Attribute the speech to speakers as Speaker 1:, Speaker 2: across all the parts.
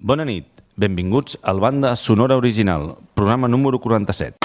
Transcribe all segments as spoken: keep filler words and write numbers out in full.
Speaker 1: Bona nit, benvinguts al Banda Sonora Original, programa número quaranta-set.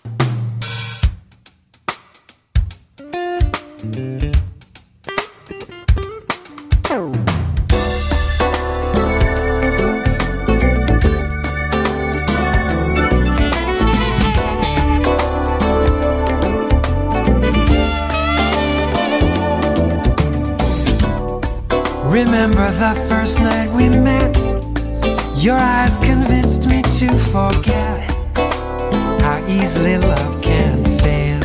Speaker 2: Remember the first night we met? Your eyes convinced me to forget how easily love can fail.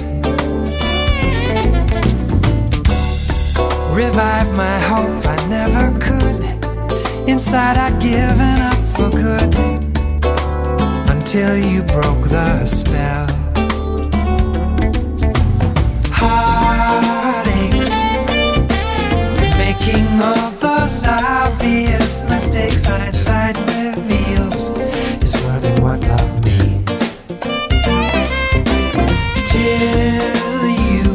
Speaker 2: Revive my hope, I never could. Inside I'd given up for good, until you broke the spell. Heartaches, making of those obvious mistakes. Hindsight reveals is learning what love means. Till you,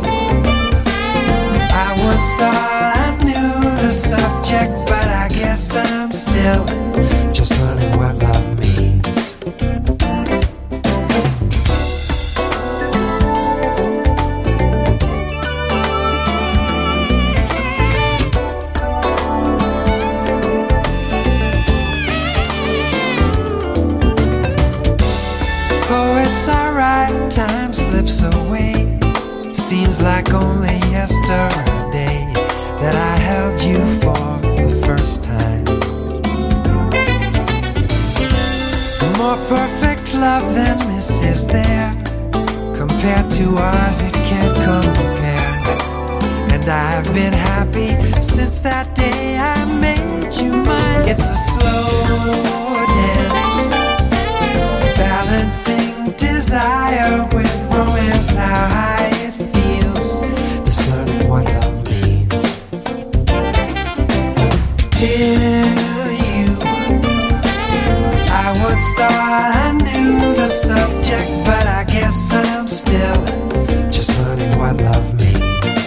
Speaker 2: I once thought I knew the subject, but I guess I'm still just learning what love means. It's alright, time slips away. It seems like only yesterday that I held you for the first time. More perfect love than this is there. Compared to ours it can't compare. And I've been happy since that day I made you mine. It's a slow dance, balancing desire with romance, how high it feels, this learning what love means. Till you, I once thought I knew the subject, but I guess I'm still just learning what love means.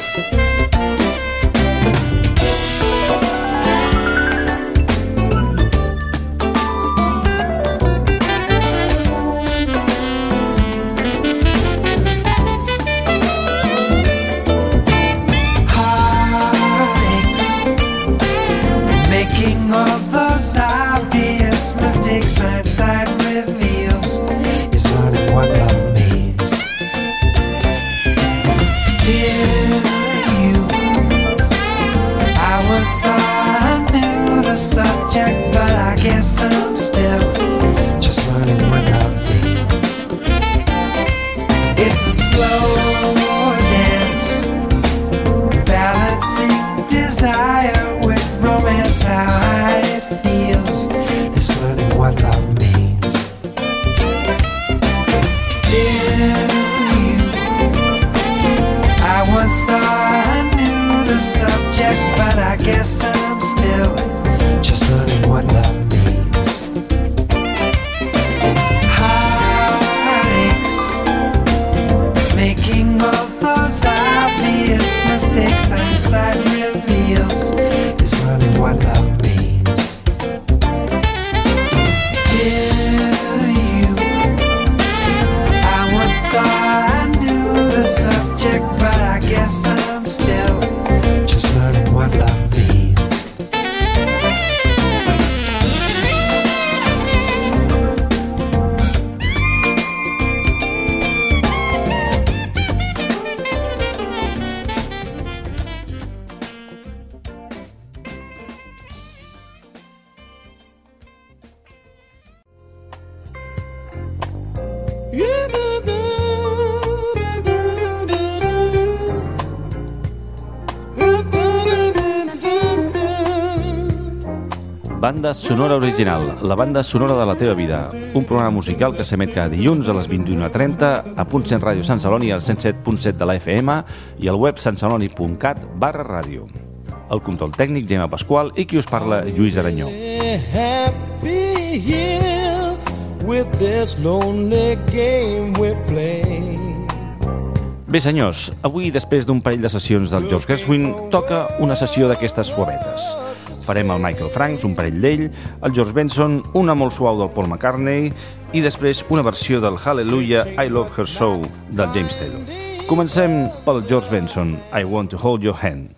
Speaker 2: Obvious mistakes, hindsight reveals is learning what love means. Till you, I once thought I knew the subject, but I guess I'm still just learning what love means. It's a slow dance, balancing desire with romance, how high it feels, this learning what love means. Till you, I once thought I knew the subject, but I guess I'm still just learning what love means. Heartaches, making of those obvious mistakes, hindsight reveals is learning what love means. Till you, I once thought I knew the subject, but I guess I'm still just learning what love means.
Speaker 1: Banda Sonora Original, la banda sonora de la teva vida. Un programa musical que s'emet cada dilluns a les vint-i-una trenta a Punt cent Ràdio Sant Celoni al cent set punt set de la F M i al web santceloni punt cat barra ràdio. El control tècnic, Gemma Pasqual, i qui us parla, Lluís Aranyó. Bé, senyors, avui, després d'un parell de sessions del George Gershwin, toca una sessió d'aquestes suavetes. farem el Michael Franks, un parell d'ell, el George Benson, una molt suau del Paul McCartney i després una versió del Hallelujah, I Love Her So del James Taylor. Comencem pel George Benson, I Want to Hold Your Hand.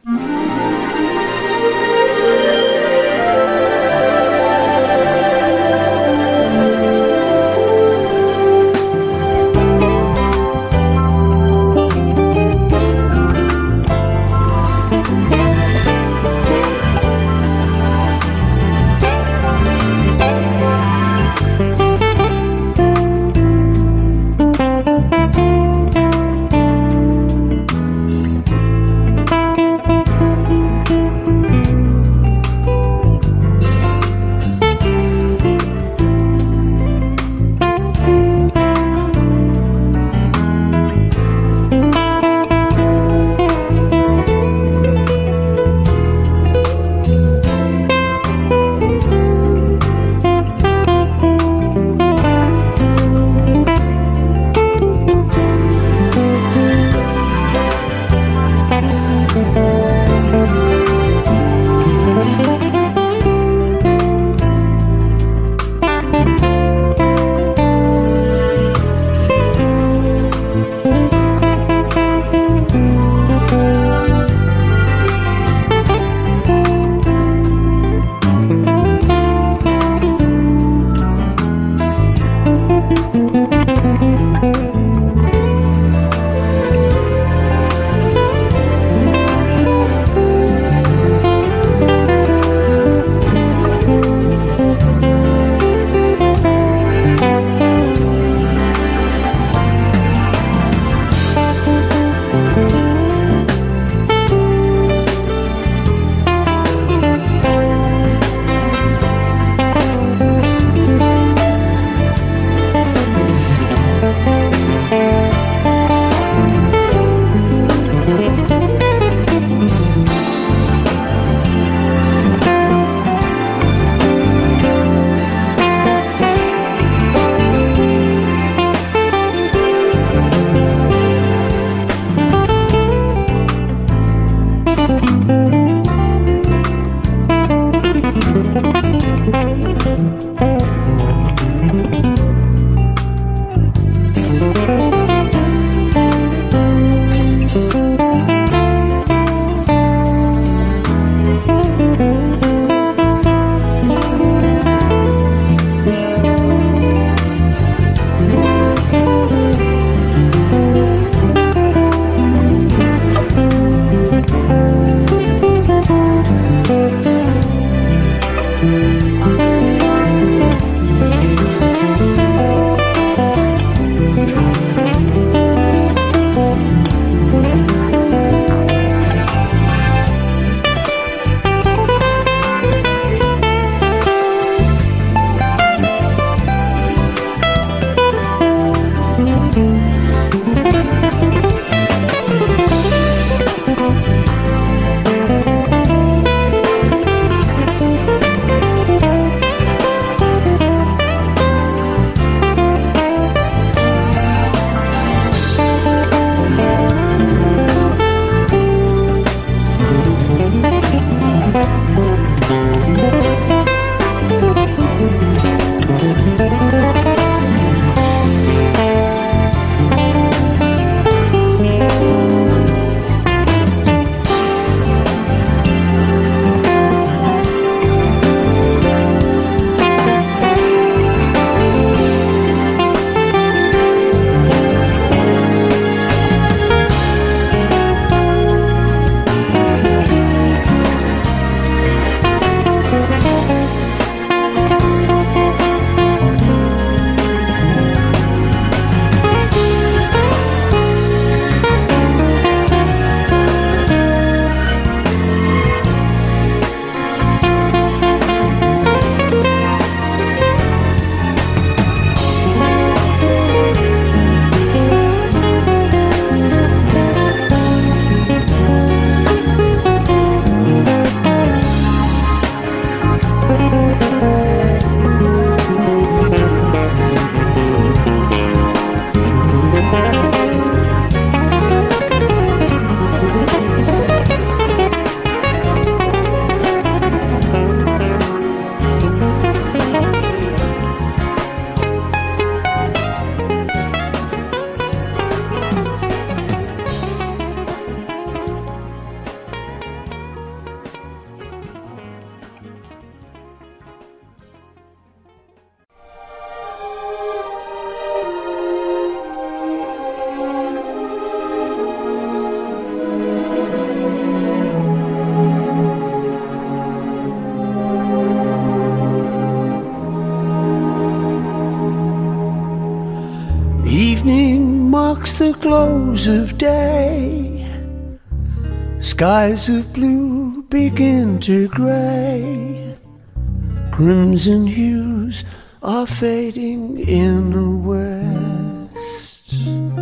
Speaker 2: marks the close of day. Skies of blue begin to gray. Crimson hues are fading in the west.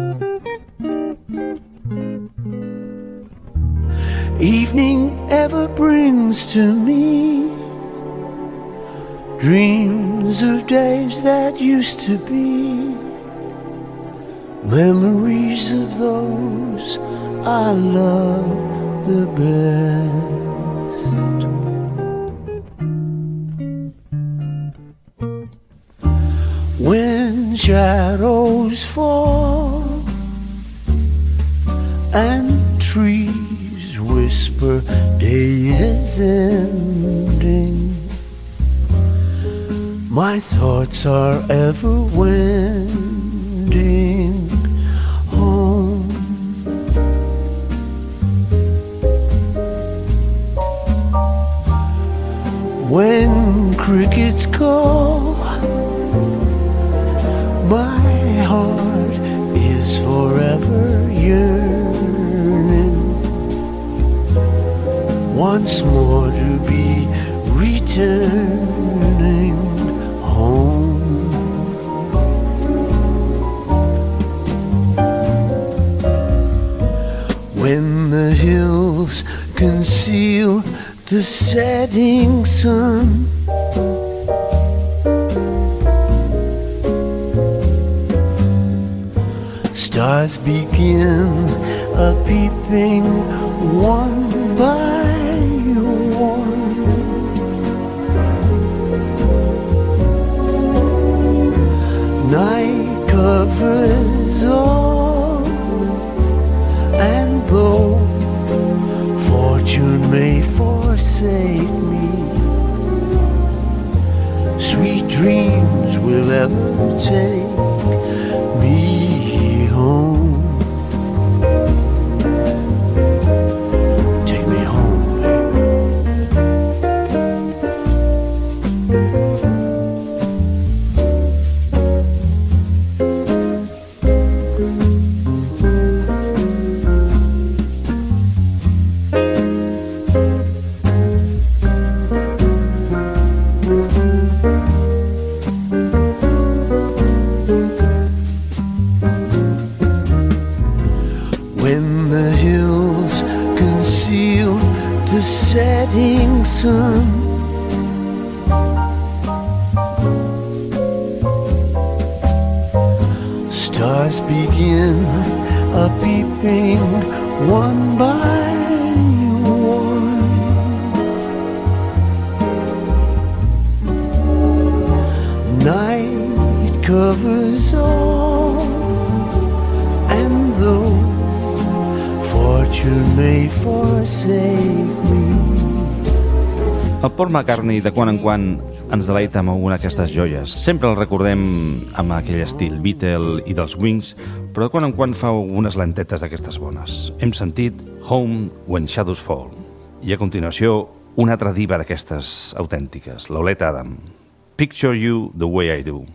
Speaker 2: Evening ever brings to me dreams of days that used to be, memories of those I love the best. When shadows fall and trees whisper day is ending, my thoughts are ever wending home. When crickets call, my heart is forever yearning once more to be returning home. When the hills conceal the setting sun, stars begin a peeping one by one. Night covers all, and though fortune may forsake me, sweet dreams will ever take me home. Take me home, baby. When the hills conceal the setting sun, stars begin a peeping one by one. Night covers all, and though fortune may forsake me.
Speaker 1: El Paul McCartney de quan en quan ens deleita amb alguna d'aquestes joies. Sempre el recordem amb aquell estil Beatle i dels Wings, però de quan en quan fa algunes lentetes d'aquestes bones. Hem sentit Home When Shadows Fall. I a continuació, una altra diva d'aquestes autèntiques, Lauletta Adam. Picture You the Way I Do.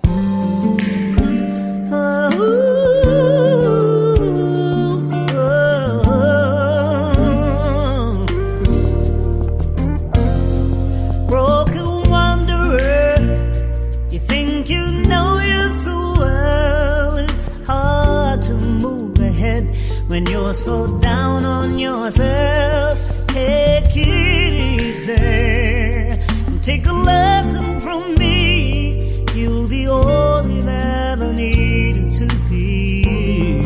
Speaker 3: When you're so down on yourself, take it easy and take a lesson from me. You'll be all you've ever needed to be.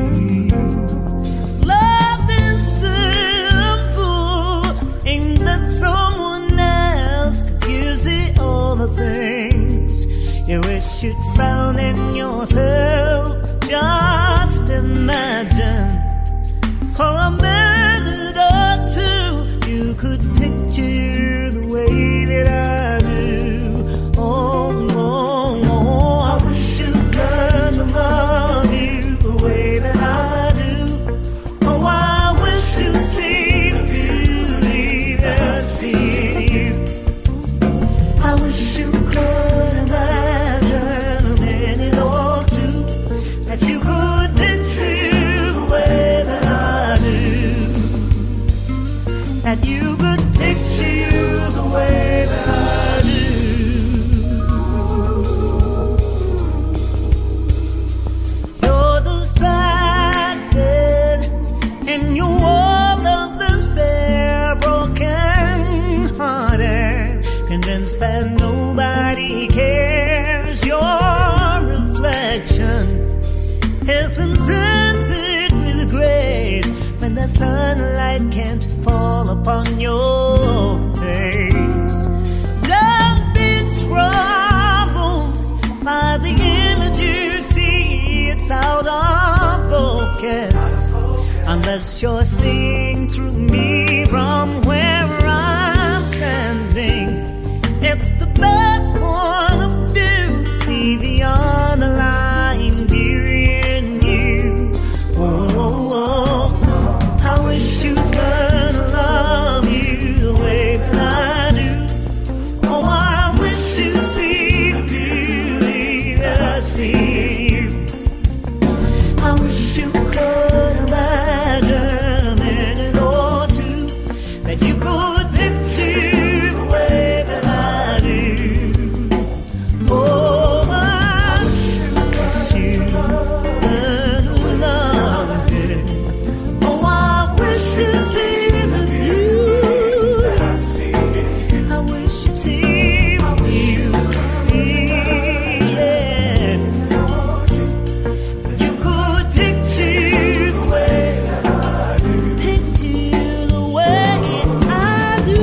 Speaker 3: Love is simple, ain't that someone else? 'Cause you see all the things you wish you'd found in yourself. Just imagine, for a minute or two, you could picture the way that I do. Oh, oh, oh, I wish you'd learn to love you the way that I do. Oh, I wish you'd see the beauty that I see in you. I wish you could imagine a minute or two, that you could picture the sunlight can't fall upon your face. Don't be troubled by the image you see. It's out of focus unless you're seeing through me from where I'm standing. It's the best point of view to see the underlying beauty in you. Oh, oh, oh. I wish you'd learn to love you the way that I do. Oh, I wish you'd see the beauty that I see in you. I wish you could imagine a minute or two that you could picture the way that I do. Oh, I wish you learn to love it. Oh, I wish you'd see the beauty that I see. I wish you'd see the beauty, yeah. You could picture the way that I do. Picture the way I do.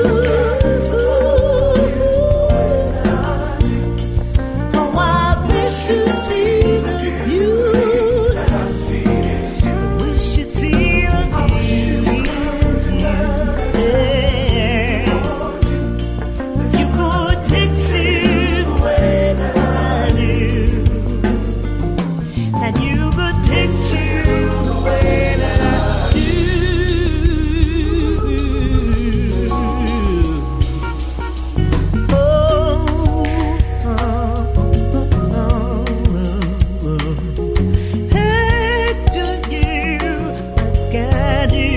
Speaker 3: Oh, I wish you'd see the beauty that I see. Wish you'd see the beauty, yeah. You could picture the way that I do. And you could picture the way that I do. Oh, oh, oh, oh. Picture you like I do.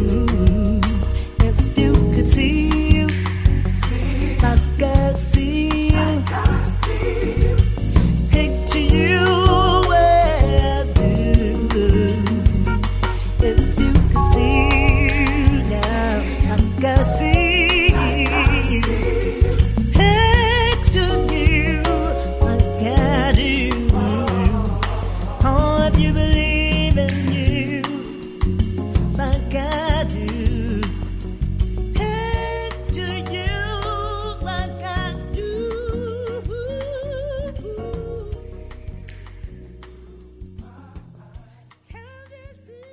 Speaker 3: If you could see you like I see you. Picture you where I do. If you could see you now like I see you. Picture you like I do. Oh, if you believe in you like I do. Picture you like I do. Can't you see?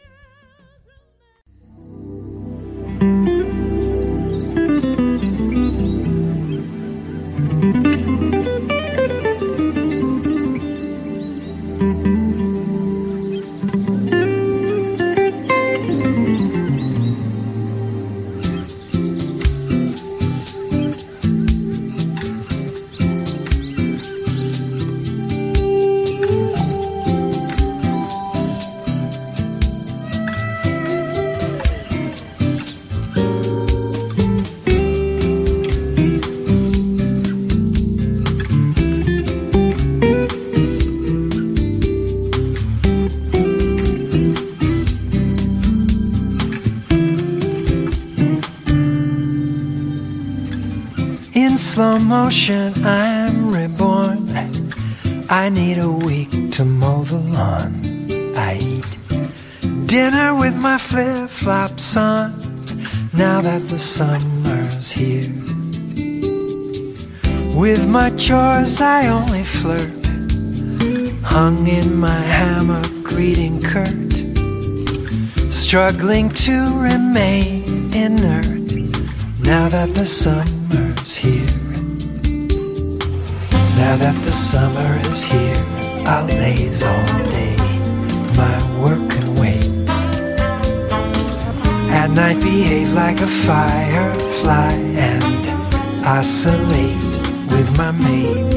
Speaker 2: In slow motion, I'm reborn. I need a week to mow the lawn. I eat dinner with my flip-flops on. Now that the summer's here, with my chores I only flirt. Hung in my hammock, reading Kurt, struggling to remain inert. Now that the summer's here, now that the summer is here, I'll laze all day, my work can wait. At night behave like a firefly and oscillate with my mate.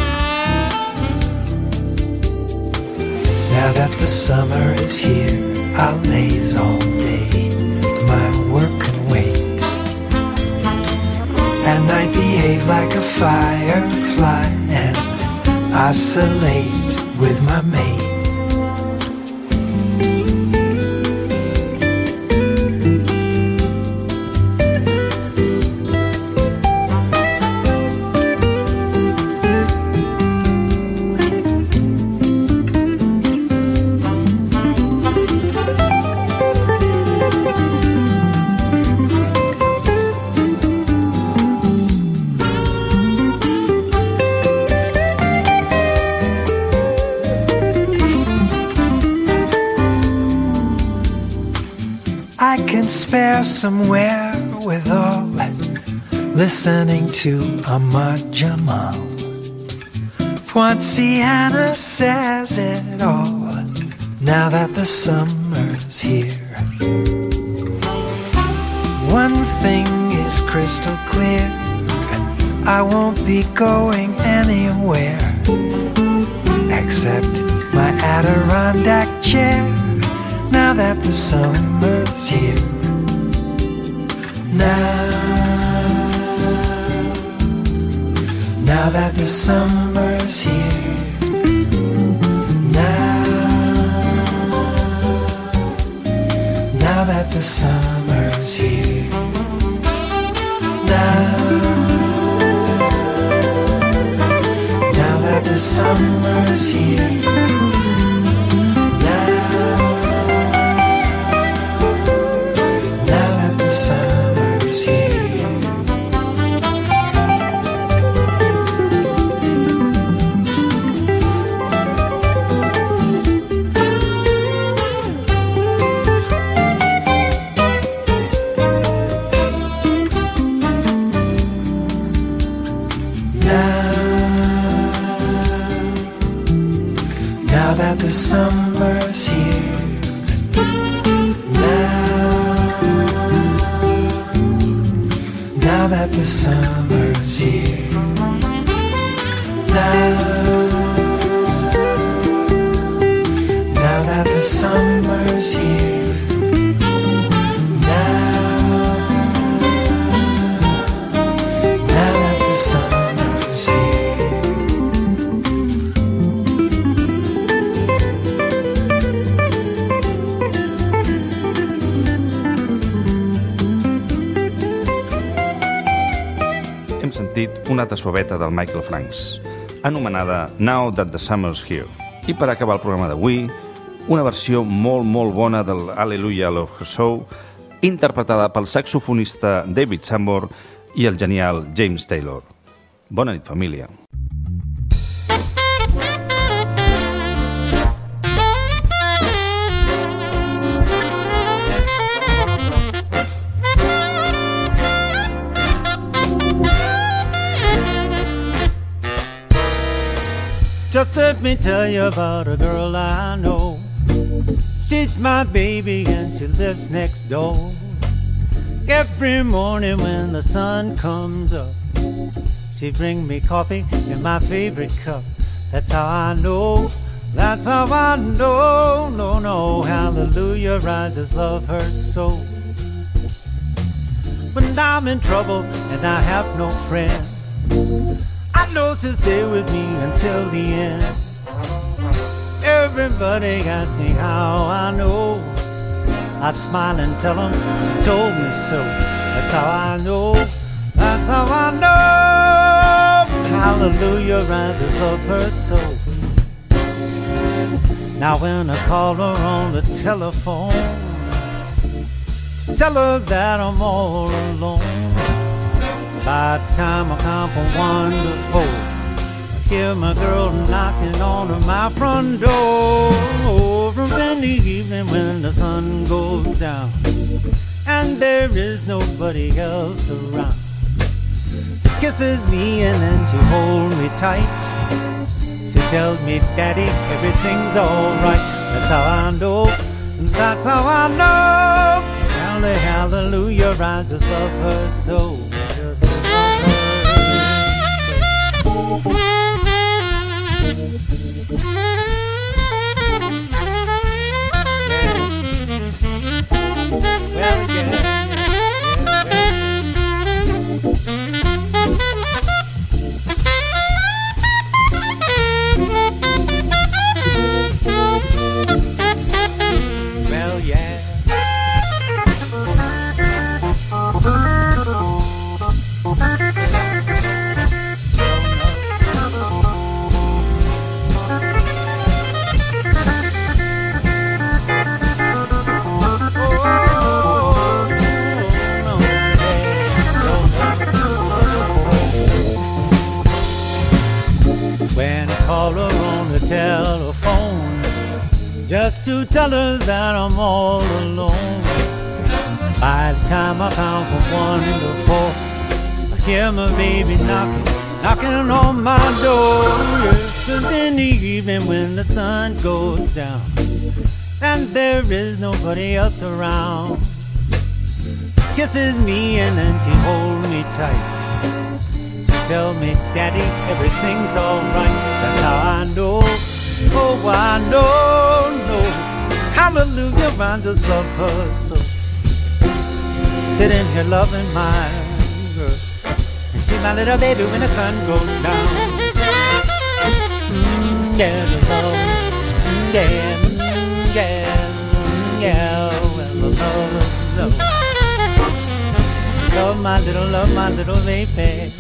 Speaker 2: Now that the summer is here, I laze all day, my work and wait, and I behave like a firefly and oscillate with my mate. Spare somewhere with all listening to Ahmad Jamal. Poinciana says it all now that the summer's here. One thing is crystal clear, I won't be going anywhere except my Adirondack chair now that the summer's here. Now, now that the summer's here. Now, now that the summer's here. Now, now that the summer's here. Now, now that the summer's the summer's here. Now, now that the summer's here. Now, now that the summer's here. Now, now that the summer's here.
Speaker 1: Una altra suaveta del Michael Franks, anomenada Now That The Summer's Here. I per acabar el programa d'avui, una versió molt, molt bona del Hallelujah Love Show, interpretada pel saxofonista David Sambor i el genial James Taylor. Bona nit, família.
Speaker 3: Just let me tell you about a girl I know. She's my baby and she lives next door. Every morning when the sun comes up, she bring me coffee in my favorite cup. That's how I know, that's how I know, no, no, hallelujah, I just love her so. When I'm in trouble and I have no friends, I know she'll stay with me until the end. Everybody asks me how I know. I smile and tell them she told me so. That's how I know, that's how I know. Hallelujah, I just love her so. Now when I call her on the telephone to tell her that I'm all alone, by the time I come from one to four, I hear my girl knocking on my front door. Over in the evening when the sun goes down and there is nobody else around, she kisses me and then she holds me tight. She tells me, Daddy, everything's alright. That's how I know, that's how I know. Hallelujah, I just love her so. Just love her so. Yeah.
Speaker 4: Then I call her on the telephone just to tell her that I'm all alone. By the time I count from one to four, I hear my baby knocking, knocking on my door. Yes, and in the evening when the sun goes down and there is nobody else around, kisses me and then she holds me tight. She tells me, Daddy, everything's alright. That's how I know, oh I know, know. Hallelujah, I just love her so. Sitting here loving my girl and see my little baby when the sun goes down. Mm, yeah, the love, mm, yeah, mm, yeah, mm, yeah, well, the love, love. Love my little, love my little baby.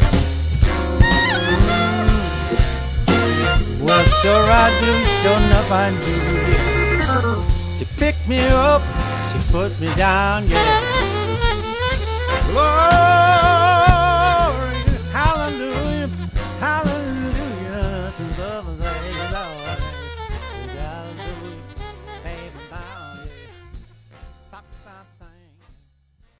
Speaker 4: Mm. Well, sure I do, sure enough I do, yeah. She picked me up, she put me down, yeah. Glory, hallelujah, hallelujah, the love is a Lord, hallelujah, baby, bow, yeah. Pop, pop, pop.